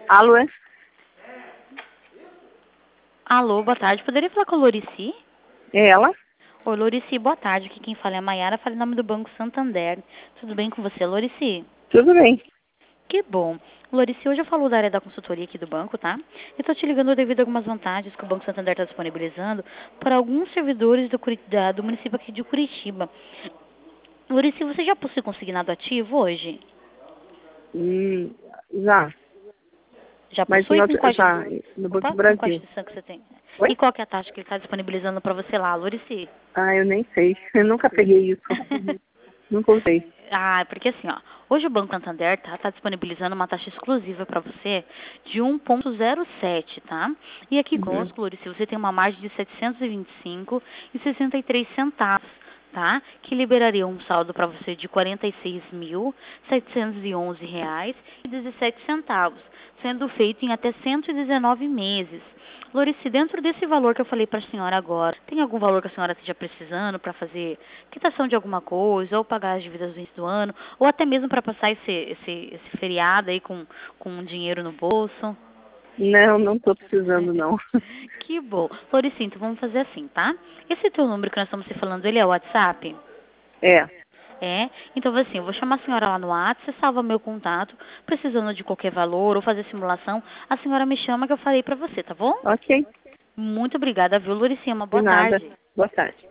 Alô, é? Alô, boa tarde. Poderia falar com a Lorici? É ela? Oi, Lorici, boa tarde. Aqui quem fala é a Maiara, fala em nome do Banco Santander. Tudo bem com você, Lorici? Tudo bem. Que bom. Lorici, hoje eu falo da área da consultoria aqui do banco, tá? Eu tô te ligando devido a algumas vantagens que o Banco Santander está disponibilizando para alguns servidores do município aqui de Curitiba. Lorici, você já possui consignado ativo hoje? Já. Já Mas possui? Com quais, já, no Banco do opa, com quais Brasil. instituições que você tem? Oi? E qual que é a taxa que ele está disponibilizando para você lá, Lorici? Ah, eu nem sei. Eu nunca peguei isso. Nunca usei. Ah, porque assim, ó, hoje o Banco Santander tá disponibilizando uma taxa exclusiva para você de 1,07, tá? E aqui Uhum. conosco, Lorici, você tem uma margem de 725,63 centavos, tá? Que liberaria um saldo para você de R$ 46.711,17, sendo feito em até 119 meses. Lorici, dentro desse valor que eu falei para a senhora agora, tem algum valor que a senhora esteja precisando para fazer quitação de alguma coisa, ou pagar as dívidas do início do ano, ou até mesmo para passar esse feriado aí com dinheiro no bolso? Não estou precisando, não. Que bom. Lorici, então vamos fazer assim, tá? Esse teu número que nós estamos se falando, ele é o WhatsApp? É. É? Então, assim, eu vou chamar a senhora lá no WhatsApp, você salva meu contato, precisando de qualquer valor ou fazer simulação, a senhora me chama que eu falei pra você, tá bom? Ok. Muito obrigada, viu, Lorici? Uma De boa nada. tarde. Boa tarde.